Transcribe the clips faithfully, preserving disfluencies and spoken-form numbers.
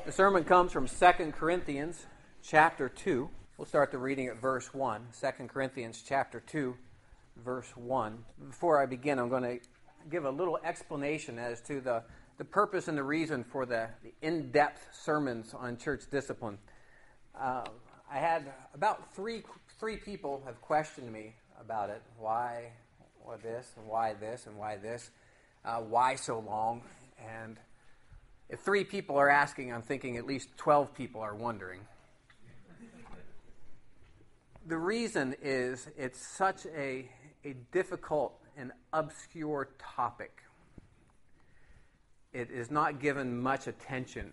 The sermon comes from Second Corinthians chapter two. We'll start the reading at verse one. Second Corinthians chapter two, verse one. Before I begin, I'm going to give a little explanation as to the, the purpose and the reason for the, the in-depth sermons on church discipline. Uh, I had about three three people have questioned me about it. Why, why this, and why this, and why this? Uh, why so long? And if three people are asking, I'm thinking at least twelve people are wondering. The reason is it's such a, a difficult and obscure topic. It is not given much attention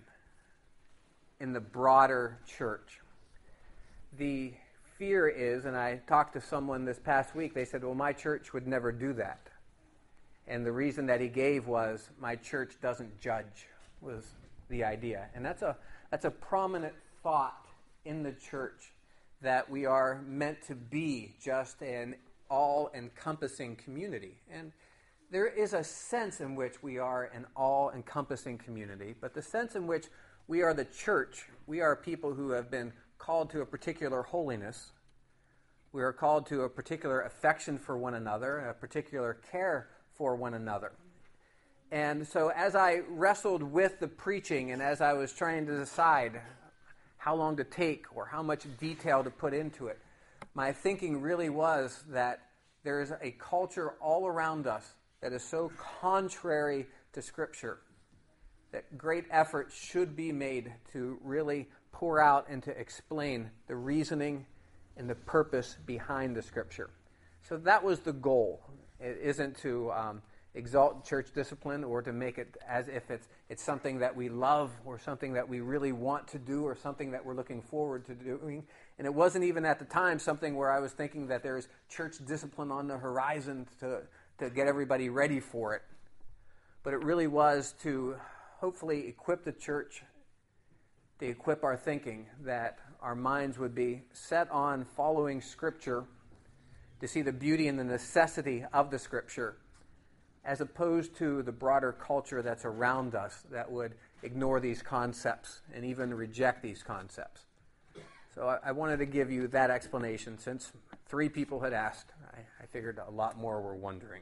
in the broader church. The fear is, and I talked to someone this past week, they said, well, my church would never do that. And the reason that he gave was, my church doesn't judge, was the idea. And that's a that's a prominent thought in the church, that we are meant to be just an all-encompassing community. And there is a sense in which we are an all-encompassing community, but the sense in which we are the church, we are people who have been called to a particular holiness. We are called to a particular affection for one another, a particular care for one another. And so as I wrestled with the preaching and as I was trying to decide how long to take or how much detail to put into it, my thinking really was that there is a culture all around us that is so contrary to Scripture that great effort should be made to really pour out and to explain the reasoning and the purpose behind the Scripture. So that was the goal. It isn't to um, exalt church discipline or to make it as if it's it's something that we love or something that we really want to do or something that we're looking forward to doing. And it wasn't even at the time something where I was thinking that there's church discipline on the horizon to, to get everybody ready for it. But it really was to hopefully equip the church, to equip our thinking, that our minds would be set on following Scripture, to see the beauty and the necessity of the Scripture, as opposed to the broader culture that's around us that would ignore these concepts and even reject these concepts. So I, I wanted to give you that explanation. Since three people had asked, I, I figured a lot more were wondering.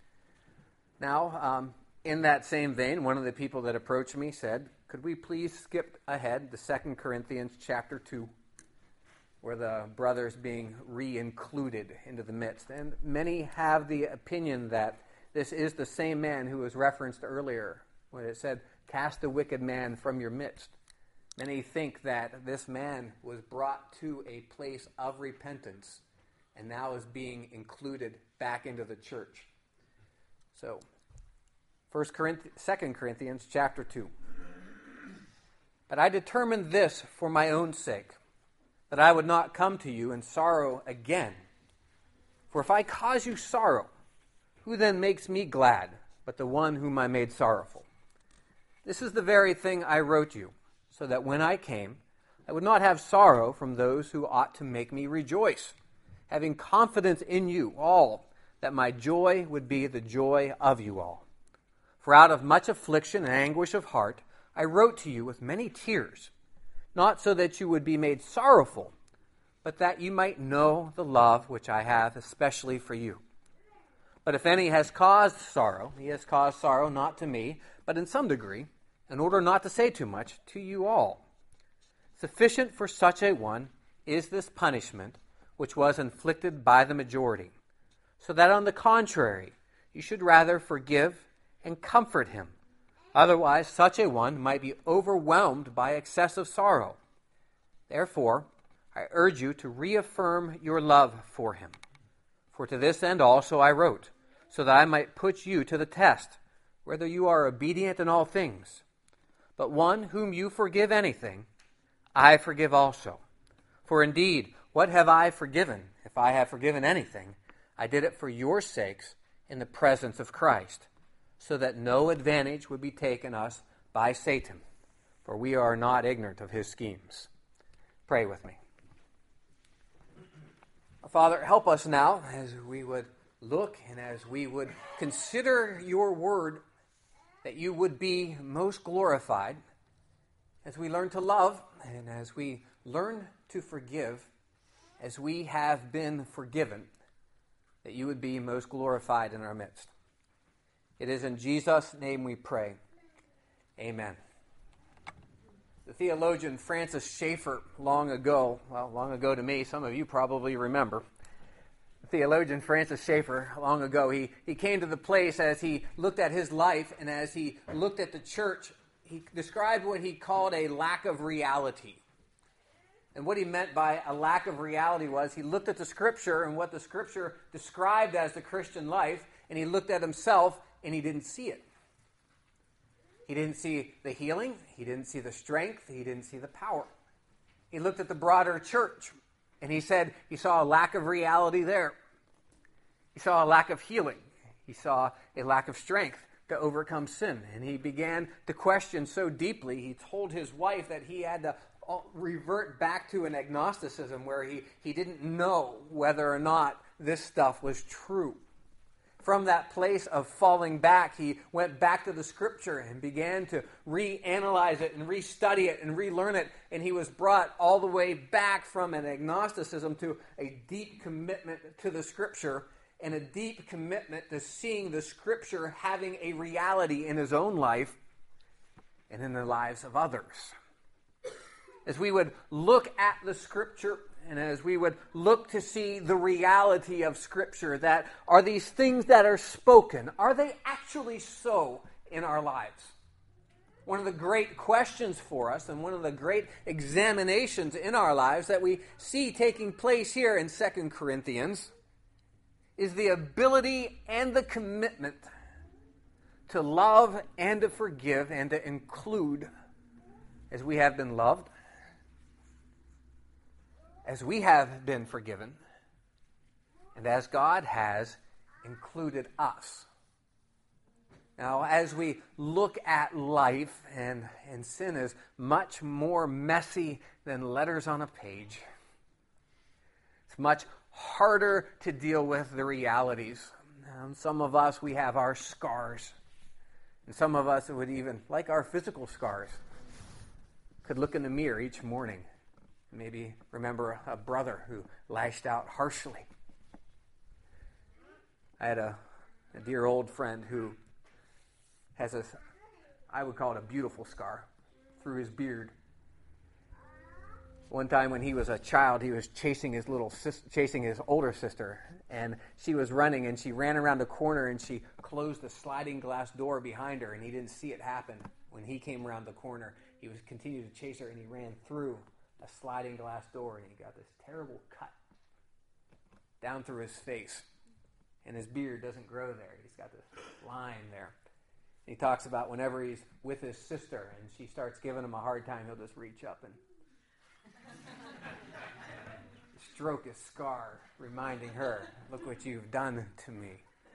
Now, um, in that same vein, one of the people that approached me said, could we please skip ahead to Second Corinthians chapter two, where the brothers being re-included into the midst. And many have the opinion that this is the same man who was referenced earlier when it said, cast the wicked man from your midst. Many think that this man was brought to a place of repentance and now is being included back into the church. So, First Corinthians, Second Corinthians chapter two. But I determined this for my own sake, that I would not come to you in sorrow again. For if I cause you sorrow, who then makes me glad but the one whom I made sorrowful? This is the very thing I wrote you, so that when I came, I would not have sorrow from those who ought to make me rejoice, having confidence in you all, that my joy would be the joy of you all. For out of much affliction and anguish of heart, I wrote to you with many tears, not so that you would be made sorrowful, but that you might know the love which I have especially for you. But if any has caused sorrow, he has caused sorrow not to me, but in some degree, in order not to say too much, to you all. Sufficient for such a one is this punishment which was inflicted by the majority, so that on the contrary, you should rather forgive and comfort him. Otherwise, such a one might be overwhelmed by excessive sorrow. Therefore, I urge you to reaffirm your love for him. For to this end also I wrote, so that I might put you to the test, whether you are obedient in all things. But one whom you forgive anything, I forgive also. For indeed, what have I forgiven? If I have forgiven anything, I did it for your sakes in the presence of Christ, so that no advantage would be taken us by Satan, for we are not ignorant of his schemes. Pray with me. Father, help us now as we would look and as we would consider your word, that you would be most glorified as we learn to love and as we learn to forgive, as we have been forgiven, that you would be most glorified in our midst. It is in Jesus' name we pray. Amen. The theologian Francis Schaeffer, long ago, well, long ago to me, some of you probably remember, the theologian Francis Schaeffer, long ago, he, he came to the place as he looked at his life and as he looked at the church, he described what he called a lack of reality. And what he meant by a lack of reality was he looked at the Scripture and what the Scripture described as the Christian life, and he looked at himself and he didn't see it. He didn't see the healing. He didn't see the strength. He didn't see the power. He looked at the broader church, and he said he saw a lack of reality there. He saw a lack of healing. He saw a lack of strength to overcome sin. And he began to question so deeply, he told his wife that he had to revert back to an agnosticism where he, he didn't know whether or not this stuff was true. From that place of falling back, he went back to the Scripture and began to reanalyze it and restudy it and relearn it. And he was brought all the way back from an agnosticism to a deep commitment to the Scripture and a deep commitment to seeing the Scripture having a reality in his own life and in the lives of others. As we would look at the Scripture and as we would look to see the reality of Scripture, that are these things that are spoken, are they actually so in our lives? One of the great questions for us and one of the great examinations in our lives that we see taking place here in Second Corinthians is the ability and the commitment to love and to forgive and to include as we have been loved, as we have been forgiven, and as God has included us. Now, as we look at life, and, and sin is much more messy than letters on a page. It's much harder to deal with the realities. Um, some of us, we have our scars. And some of us would even, like our physical scars, could look in the mirror each morning. Maybe remember a brother who lashed out harshly. I had a, a dear old friend who has a, I would call it a beautiful scar through his beard. One time when he was a child, he was chasing his little sis, chasing his older sister, and she was running, and she ran around the corner, and she closed the sliding glass door behind her, and he didn't see it happen. When he came around the corner, he was continued to chase her, and he ran through a sliding glass door, and he got this terrible cut down through his face, and his beard doesn't grow there. He's got this line there. He talks about whenever he's with his sister and she starts giving him a hard time, he'll just reach up and stroke his scar, reminding her, look what you've done to me.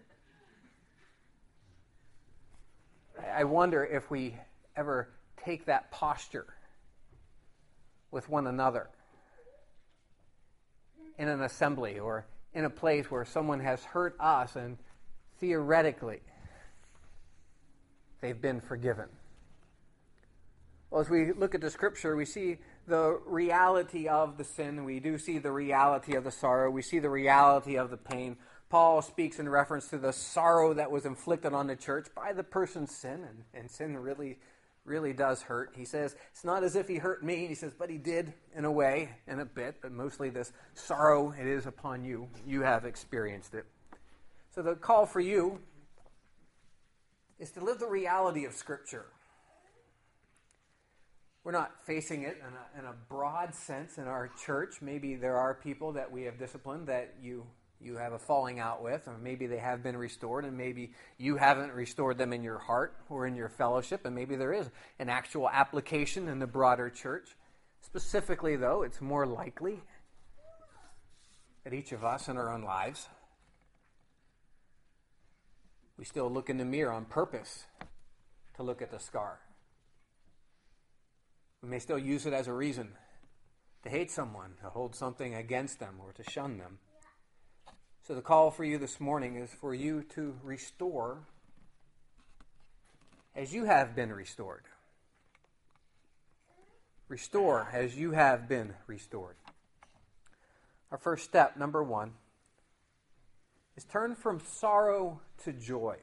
I wonder if we ever take that posture with one another in an assembly or in a place where someone has hurt us and theoretically they've been forgiven. Well, as we look at the Scripture, we see the reality of the sin. We do see the reality of the sorrow. We see the reality of the pain. Paul speaks in reference to the sorrow that was inflicted on the church by the person's sin, and, and sin really, really does hurt. He says, it's not as if he hurt me. He says, but he did in a way, in a bit, but mostly this sorrow, it is upon you. You have experienced it. So the call for you is to live the reality of Scripture. We're not facing it in a, in a broad sense in our church. Maybe there are people that we have disciplined that you you have a falling out with, or maybe they have been restored, and maybe you haven't restored them in your heart or in your fellowship, and maybe there is an actual application in the broader church. Specifically, though, it's more likely that each of us in our own lives, we still look in the mirror on purpose to look at the scar. We may still use it as a reason to hate someone, to hold something against them, or to shun them. So the call for you this morning is for you to restore as you have been restored. Restore as you have been restored. Our first step, number one, is turn from sorrow to joy.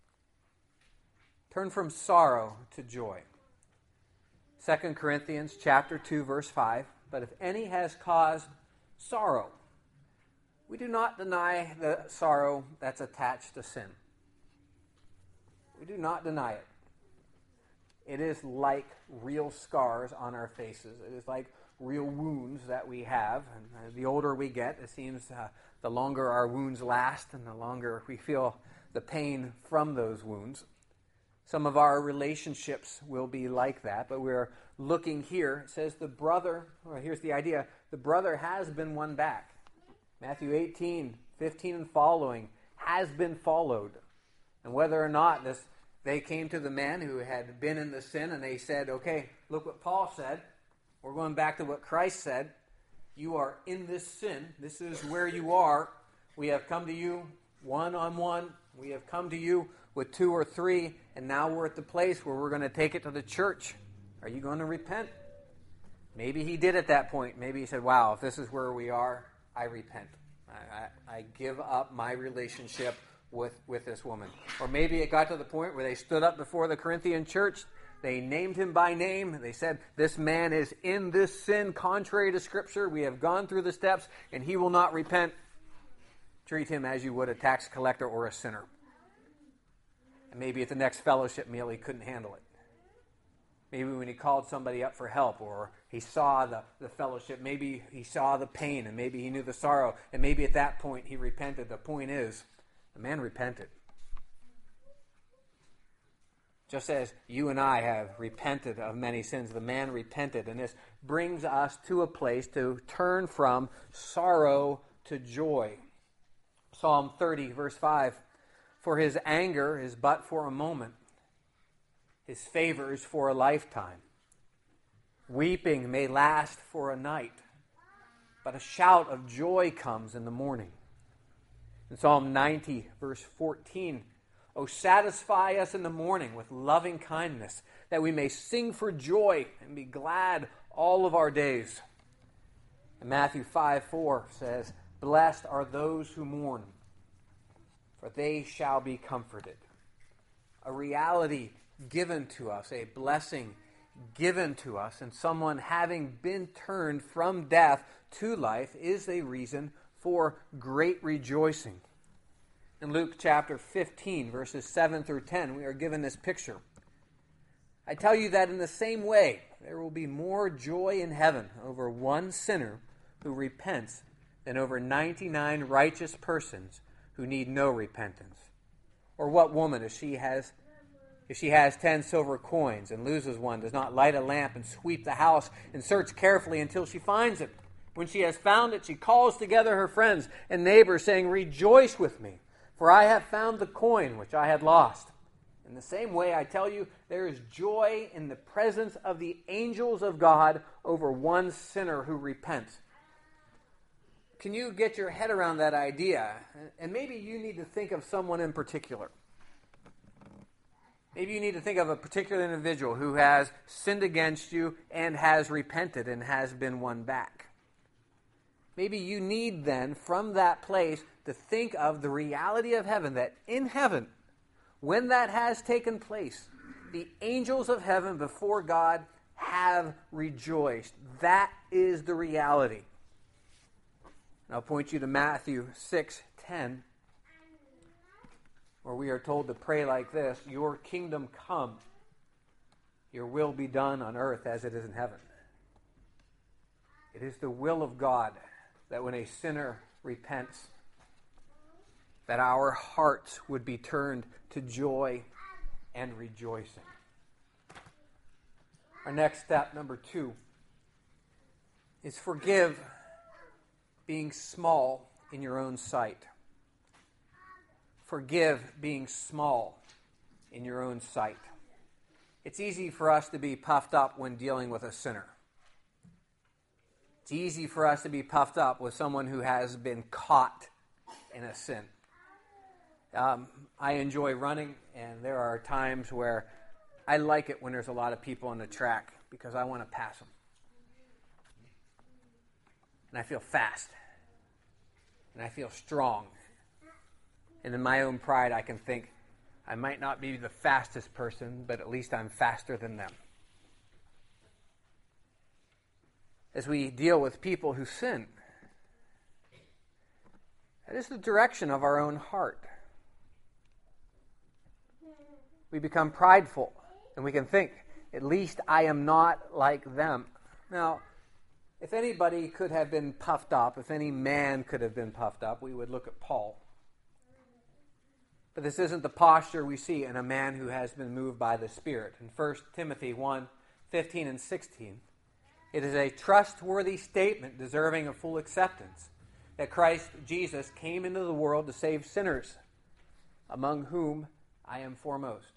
Turn from sorrow to joy. Second Corinthians chapter two, verse five, but if any has caused sorrow, we do not deny the sorrow that's attached to sin. We do not deny it. It is like real scars on our faces. It is like real wounds that we have. And uh, the older we get, it seems uh, the longer our wounds last and the longer we feel the pain from those wounds. Some of our relationships will be like that, but we're looking here. It says the brother, well, here's the idea, the brother has been won back. Matthew eighteen, fifteen and following has been followed. And whether or not this, they came to the man who had been in the sin and they said, okay, look what Paul said. We're going back to what Christ said. You are in this sin. This is where you are. We have come to you one-on-one. We have come to you with two or three, and now we're at the place where we're going to take it to the church. Are you going to repent? Maybe he did at that point. Maybe he said, wow, if this is where we are, I repent. I, I, I give up my relationship with, with this woman. Or maybe it got to the point where they stood up before the Corinthian church. They named him by name. They said, this man is in this sin contrary to Scripture. We have gone through the steps, and he will not repent. Treat him as you would a tax collector or a sinner. And maybe at the next fellowship meal, he couldn't handle it. Maybe when he called somebody up for help, or he saw the, the fellowship, maybe he saw the pain, and maybe he knew the sorrow, and maybe at that point he repented. The point is, the man repented. Just as you and I have repented of many sins, the man repented, and this brings us to a place to turn from sorrow to joy. Psalm thirty, verse five, for his anger is but for a moment, his favor is for a lifetime. Weeping may last for a night, but a shout of joy comes in the morning. In Psalm ninety, verse fourteen, O satisfy us in the morning with loving kindness, that we may sing for joy and be glad all of our days. And Matthew five four says, blessed are those who mourn, for they shall be comforted. A reality given to us, a blessing given to us, and someone having been turned from death to life is a reason for great rejoicing. In Luke chapter fifteen, verses seven through ten, we are given this picture. I tell you that in the same way, there will be more joy in heaven over one sinner who repents than over ninety-nine righteous persons who need no repentance. Or what woman, if she has if she has ten silver coins and loses one, does not light a lamp and sweep the house and search carefully until she finds it? When she has found it, she calls together her friends and neighbors, saying, rejoice with me, for I have found the coin which I had lost. In the same way, I tell you, there is joy in the presence of the angels of God over one sinner who repents. Can you get your head around that idea? And maybe you need to think of someone in particular. Maybe you need to think of a particular individual who has sinned against you and has repented and has been won back. Maybe you need then, from that place, to think of the reality of heaven, that in heaven, when that has taken place, the angels of heaven before God have rejoiced. That is the reality. And I'll point you to Matthew six ten, where we are told to pray like this, your kingdom come, your will be done on earth as it is in heaven. It is the will of God that when a sinner repents, that our hearts would be turned to joy and rejoicing. Our next step, number two, is forgive being small in your own sight. Forgive being small in your own sight. It's easy for us to be puffed up when dealing with a sinner. It's easy for us to be puffed up with someone who has been caught in a sin. Um, I enjoy running, and there are times where I like it when there's a lot of people on the track because I want to pass them. and I feel fast, and I feel strong. And in my own pride, I can think, I might not be the fastest person, but at least I'm faster than them. As we deal with people who sin, that is the direction of our own heart. We become prideful, and we can think, at least I am not like them. Now, if anybody could have been puffed up, if any man could have been puffed up, we would look at Paul. But this isn't the posture we see in a man who has been moved by the Spirit. In First Timothy one, fifteen and sixteen, it is a trustworthy statement deserving of full acceptance that Christ Jesus came into the world to save sinners, among whom I am foremost.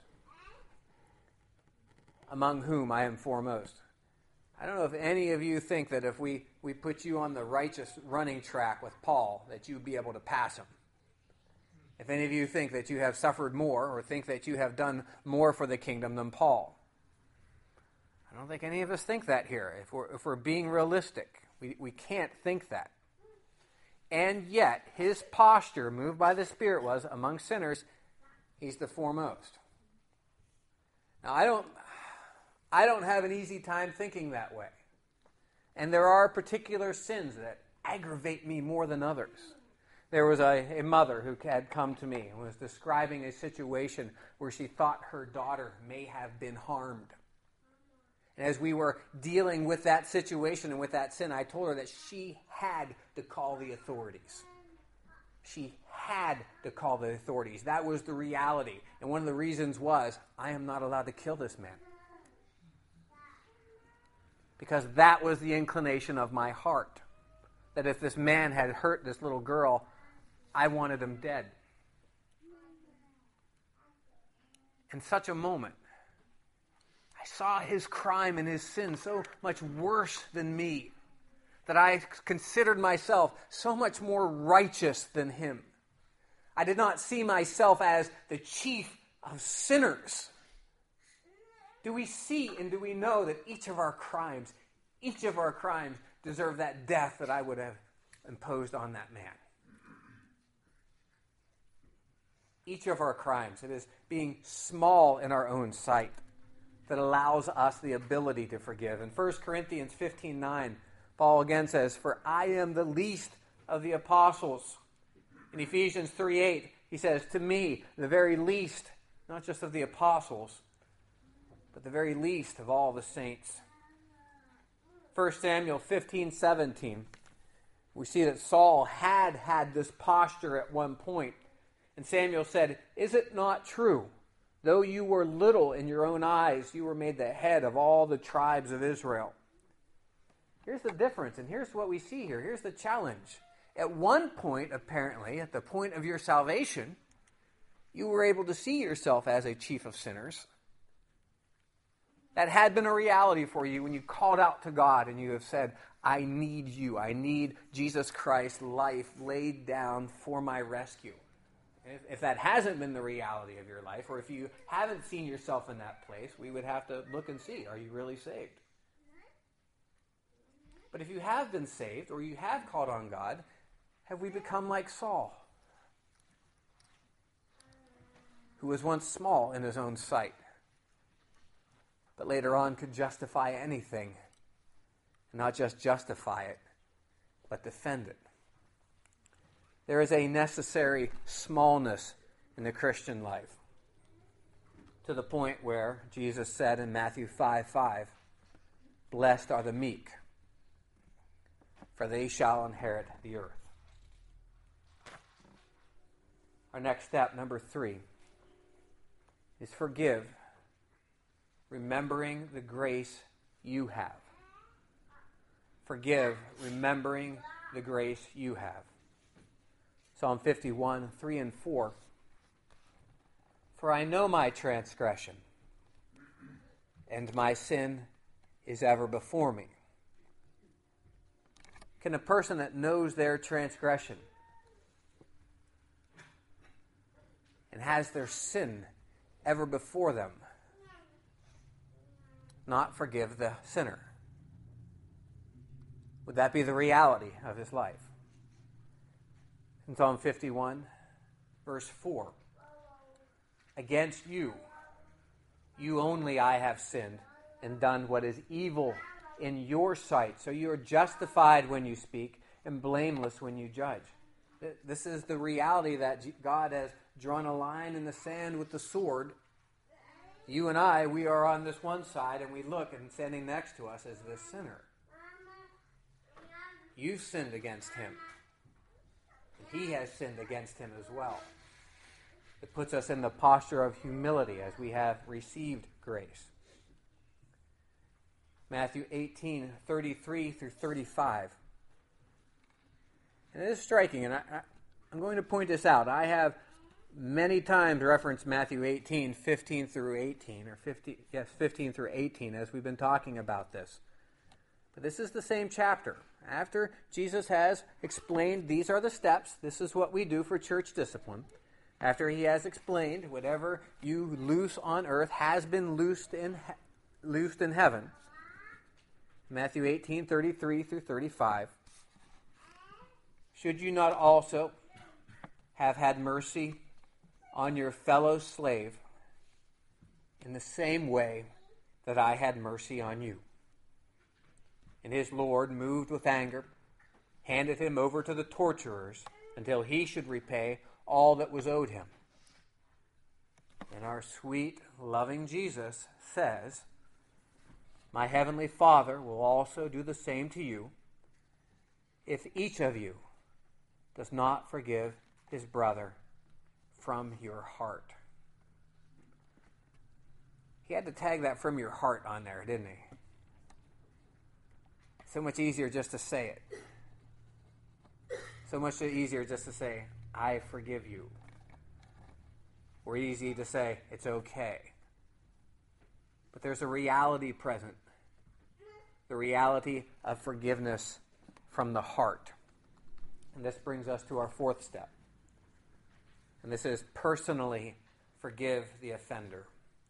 Among whom I am foremost. I don't know if any of you think that if we, we put you on the righteous running track with Paul, that you'd be able to pass him. If any of you think that you have suffered more or think that you have done more for the kingdom than Paul. I don't think any of us think that here. If we're, if we're being realistic, we, we can't think that. And yet, his posture, moved by the Spirit, was, among sinners, he's the foremost. Now, I don't, I don't have an easy time thinking that way. And there are particular sins that aggravate me more than others. There was a, a mother who had come to me and was describing a situation where she thought her daughter may have been harmed. And as we were dealing with that situation and with that sin, I told her that she had to call the authorities. She had to call the authorities. That was the reality. And one of the reasons was, I am not allowed to kill this man. Because that was the inclination of my heart. That if this man had hurt this little girl, I wanted him dead. In such a moment, I saw his crime and his sin so much worse than me that I considered myself so much more righteous than him. I did not see myself as the chief of sinners. Do we see and do we know that each of our crimes, each of our crimes deserve that death that I would have imposed on that man? Each of our crimes, it is being small in our own sight that allows us the ability to forgive. In First Corinthians fifteen nine, Paul again says, "For I am the least of the apostles." In Ephesians three eight, he says, "To me, the very least, not just of the apostles, but the very least of all the saints." First Samuel fifteen seventeen, we see that Saul had had this posture at one point. And Samuel said, "Is it not true? Though you were little in your own eyes, you were made the head of all the tribes of Israel." Here's the difference, and here's what we see here. Here's the challenge. At one point, apparently, at the point of your salvation, you were able to see yourself as a chief of sinners. That had been a reality for you when you called out to God and you have said, "I need you. I need Jesus Christ's life laid down for my rescue." If, if that hasn't been the reality of your life, or if you haven't seen yourself in that place, we would have to look and see, are you really saved? But if you have been saved, or you have called on God, have we become like Saul, who was once small in his own sight, but later on could justify anything, and not just justify it, but defend it? There is a necessary smallness in the Christian life, to the point where Jesus said in Matthew five five, "Blessed are the meek, for they shall inherit the earth." Our next step, number three, is forgive, remembering the grace you have. Forgive, remembering the grace you have. Psalm fifty-one, three and four. "For I know my transgression, and my sin is ever before me." Can a person that knows their transgression and has their sin ever before them not forgive the sinner? Would that be the reality of his life? In Psalm fifty-one, verse four, against you, you only I have sinned and done what is evil in your sight. So you are justified when you speak and blameless when you judge. This is the reality that God has drawn a line in the sand with the sword. You and I, we are on this one side, and we look, and standing next to us is this sinner. You've sinned against him. And he has sinned against him as well. It puts us in the posture of humility as we have received grace. Matthew eighteen, thirty-three through thirty-five. And it is striking, and I, I, I'm going to point this out. I have many times referenced Matthew eighteen, fifteen through eighteen, or fifty, yes, fifteen through eighteen, as we've been talking about this. But this is the same chapter. After Jesus has explained, these are the steps, this is what we do for church discipline. After he has explained, whatever you loose on earth has been loosed in, loosed in heaven. Matthew eighteen, thirty-three through thirty-five. Should you not also have had mercy on your fellow slave in the same way that I had mercy on you? And his Lord, moved with anger, handed him over to the torturers until he should repay all that was owed him. And our sweet, loving Jesus says, my heavenly Father will also do the same to you if each of you does not forgive his brother from your heart. He had to tag that from your heart on there, didn't he? So much easier just to say it. So much easier just to say, I forgive you. Or easy to say, it's okay. But there's a reality present. The reality of forgiveness from the heart. And this brings us to our fourth step. And this is personally forgive the offender.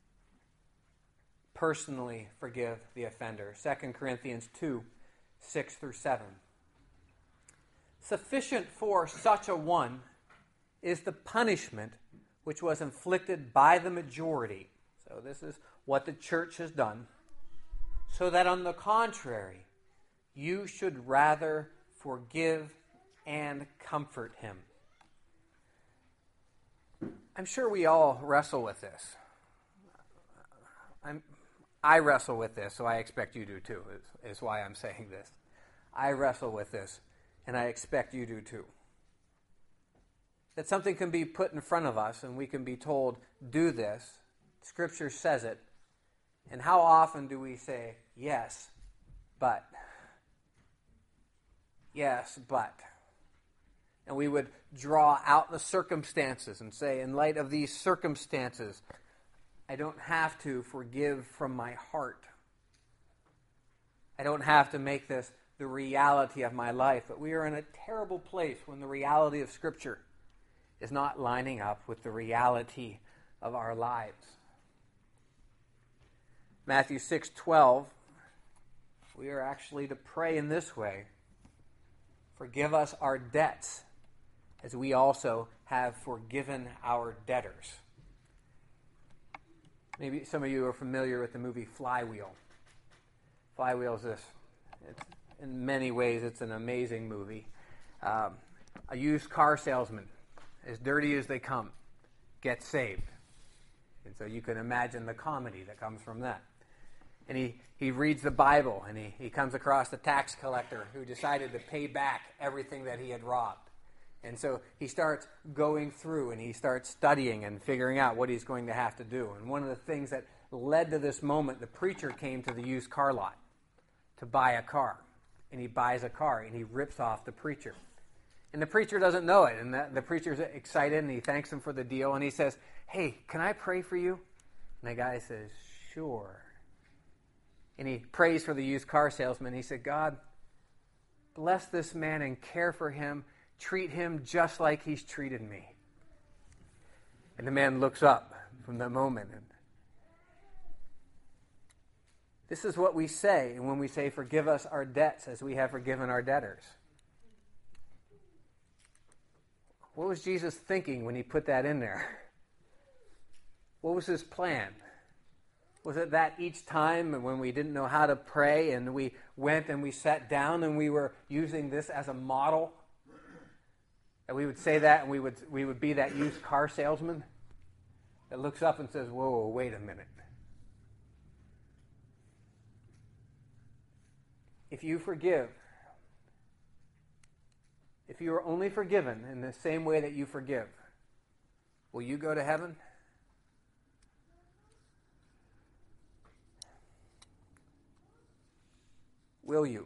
Personally forgive the offender. Second Corinthians two, six through seven. Sufficient for such a one is the punishment which was inflicted by the majority. So this is what the church has done. So that on the contrary, you should rather forgive and comfort him. I'm sure we all wrestle with this. I'm, I wrestle with this, so I expect you do too, is, is why I'm saying this. I wrestle with this, and I expect you do too. That something can be put in front of us, and we can be told, do this. Scripture says it. And how often do we say, yes, but? Yes, but. And we would draw out the circumstances and say, in light of these circumstances, I don't have to forgive from my heart. I don't have to make this the reality of my life. But we are in a terrible place when the reality of Scripture is not lining up with the reality of our lives. Matthew six twelve, we are actually to pray in this way. Forgive us our debts, as we also have forgiven our debtors. Maybe some of you are familiar with the movie Flywheel. Flywheel is this. It's, in many ways, it's an amazing movie. Um, a used car salesman, as dirty as they come, gets saved. And so you can imagine the comedy that comes from that. And he, he reads the Bible, and he, he comes across the tax collector who decided to pay back everything that he had robbed. And so he starts going through, and he starts studying and figuring out what he's going to have to do. And one of the things that led to this moment, the preacher came to the used car lot to buy a car. And he buys a car, and he rips off the preacher. And the preacher doesn't know it. And the, the preacher's excited, and he thanks him for the deal. And he says, hey, can I pray for you? And the guy says, sure. And he prays for the used car salesman. He said, God, bless this man and care for him. Treat him just like he's treated me. And the man looks up from that moment. And This is what we say when we say, forgive us our debts as we have forgiven our debtors. What was Jesus thinking when he put that in there? What was his plan? Was it that each time when we didn't know how to pray and we went and we sat down and we were using this as a model, that we would say that and we would we would be that used car salesman that looks up and says, whoa, whoa, wait a minute. If you forgive, if you are only forgiven in the same way that you forgive, will you go to heaven? Will you?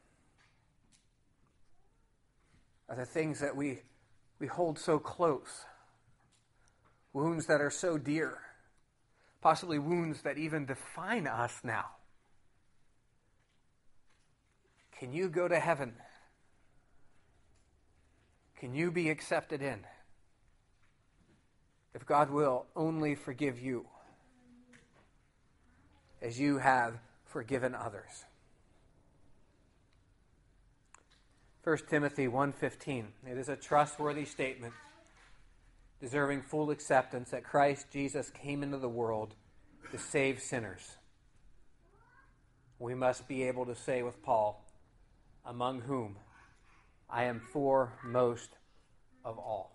Are the things that we we hold so close, wounds that are so dear, possibly wounds that even define us now? Can you go to heaven? Can you be accepted in? If God will only forgive you as you have forgiven others. First Timothy one fifteen. It is a trustworthy statement, deserving full acceptance, that Christ Jesus came into the world to save sinners. We must be able to say with Paul, among whom I am foremost of all.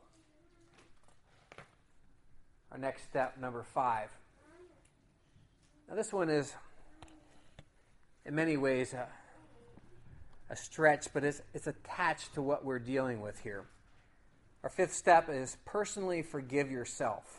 Our next step, number five. Now this one is, in many ways, a, a stretch, but it's, it's attached to what we're dealing with here. Our fifth step is personally forgive yourself.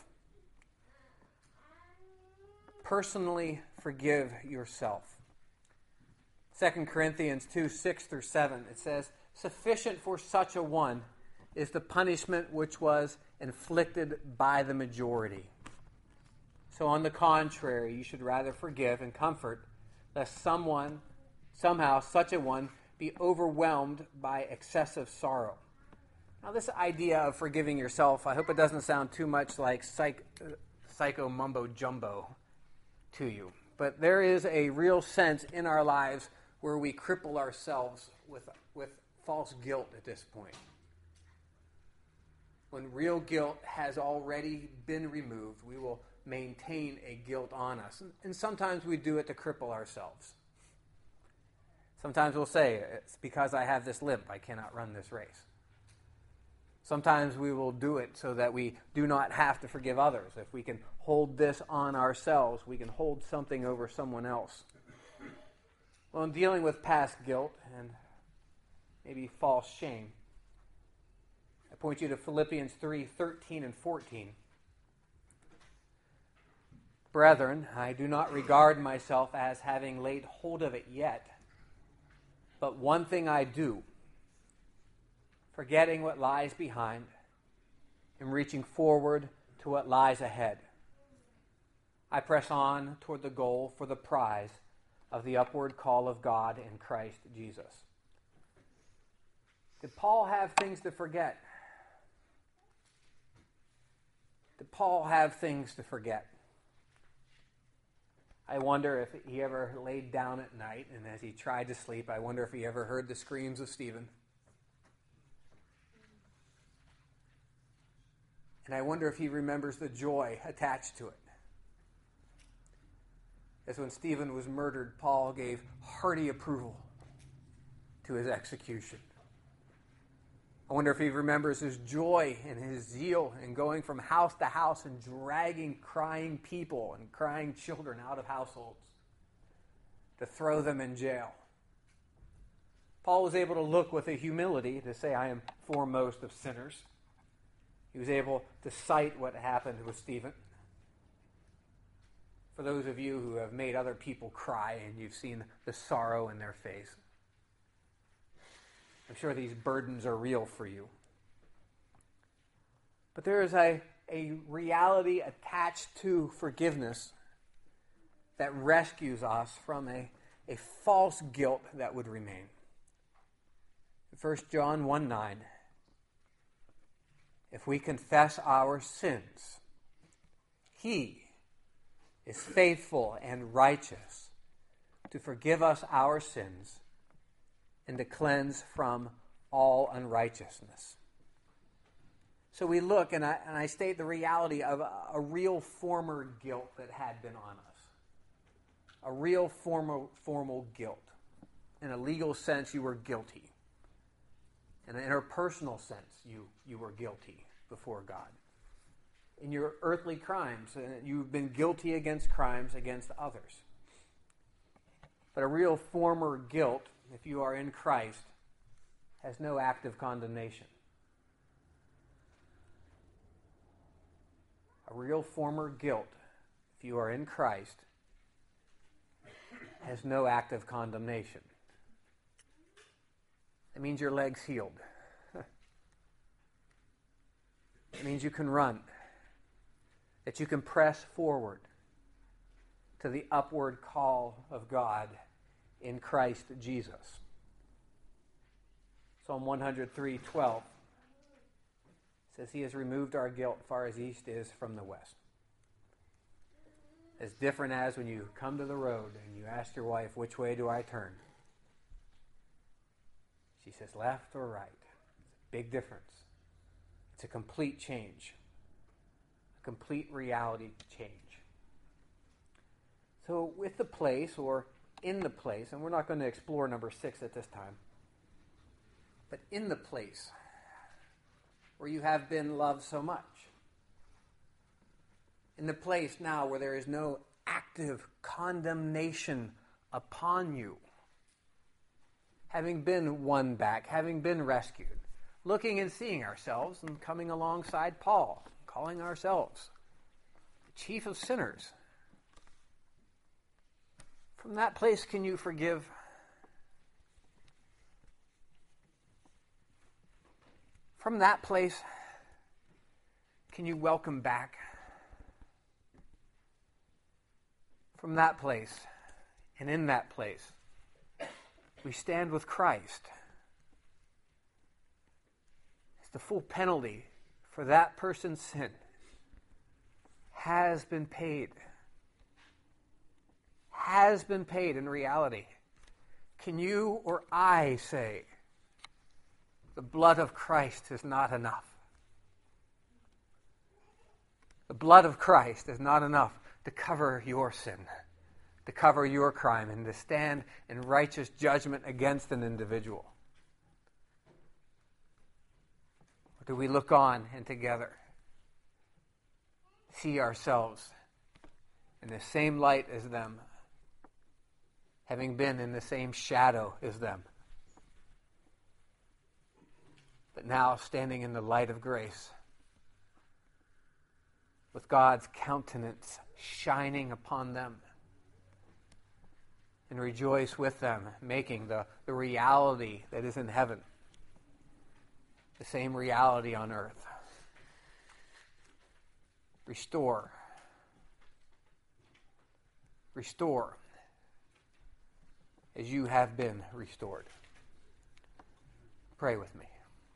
Personally forgive yourself. Second Corinthians two, six through seven, it says, sufficient for such a one is the punishment which was inflicted by the majority. So on the contrary, you should rather forgive and comfort, lest someone, somehow such a one, be overwhelmed by excessive sorrow. Now this idea of forgiving yourself, I hope it doesn't sound too much like psych, psycho mumbo jumbo to you. But there is a real sense in our lives where we cripple ourselves with, with false guilt at this point. When real guilt has already been removed, we will maintain a guilt on us. And sometimes we do it to cripple ourselves. Sometimes we'll say, it's because I have this limp, I cannot run this race. Sometimes we will do it so that we do not have to forgive others. If we can hold this on ourselves, we can hold something over someone else. Well, in dealing with past guilt and maybe false shame, I point you to Philippians three, thirteen and fourteen. Brethren, I do not regard myself as having laid hold of it yet, but one thing I do, forgetting what lies behind and reaching forward to what lies ahead. I press on toward the goal for the prize of the upward call of God in Christ Jesus. Did Paul have things to forget? Did Paul have things to forget? I wonder if he ever laid down at night, and as he tried to sleep, I wonder if he ever heard the screams of Stephen. And I wonder if he remembers the joy attached to it. As when Stephen was murdered, Paul gave hearty approval to his execution. I wonder if he remembers his joy and his zeal in going from house to house and dragging crying people and crying children out of households to throw them in jail. Paul was able to look with a humility to say, I am foremost of sinners. He was able to cite what happened with Stephen. For those of you who have made other people cry and you've seen the sorrow in their face, I'm sure these burdens are real for you. But there is a, a reality attached to forgiveness that rescues us from a, a false guilt that would remain. First John one nine, if we confess our sins, He is faithful and righteous to forgive us our sins and to cleanse from all unrighteousness. So we look, and I, and I state the reality of a, a real former guilt that had been on us. A real formal, formal guilt. In a legal sense, you were guilty. In an interpersonal sense, you, you were guilty before God. In your earthly crimes, uh, you've been guilty against crimes against others. But a real former guilt, if you are in Christ, has no active condemnation. A real former guilt, if you are in Christ, has no active condemnation. It means your leg's healed. It means you can run. That you can press forward to the upward call of God in Christ Jesus. Psalm one oh three twelve says, He has removed our guilt far as east is from the west. As different as when you come to the road and you ask your wife, which way do I turn? She says, left or right. It's a big difference. It's a complete change. A complete reality change. So with the place, or in the place, and we're not going to explore number six at this time, but in the place where you have been loved so much. In the place now where there is no active condemnation upon you. Having been won back, having been rescued, looking and seeing ourselves and coming alongside Paul, calling ourselves the chief of sinners. From that place, can you forgive? From that place, can you welcome back? From that place, and in that place, we stand with Christ. It's the full penalty for that person's sin has been paid. Has been paid in reality. Can you or I say, the blood of Christ is not enough? The blood of Christ is not enough to cover your sin, to cover your crime, and to stand in righteous judgment against an individual. Or do we look on and together see ourselves in the same light as them, having been in the same shadow as them, but now standing in the light of grace, with God's countenance shining upon them, and rejoice with them, making the, the reality that is in heaven the same reality on earth. Restore. Restore as you have been restored. Pray with me.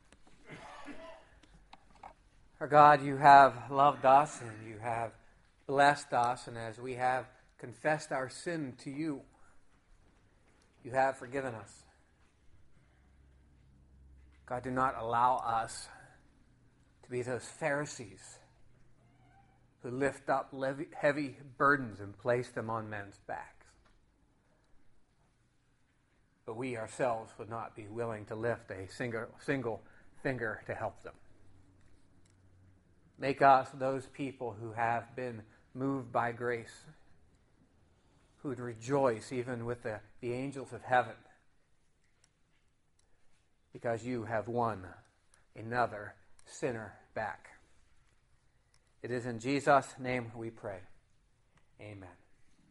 Our God, you have loved us and you have blessed us, and as we have confessed our sin to you, you have forgiven us. God, do not allow us to be those Pharisees who lift up heavy burdens and place them on men's backs. But we ourselves would not be willing to lift a single, single finger to help them. Make us those people who have been moved by grace, who would rejoice even with the, the angels of heaven, because you have won another sinner back. It is in Jesus' name we pray. Amen.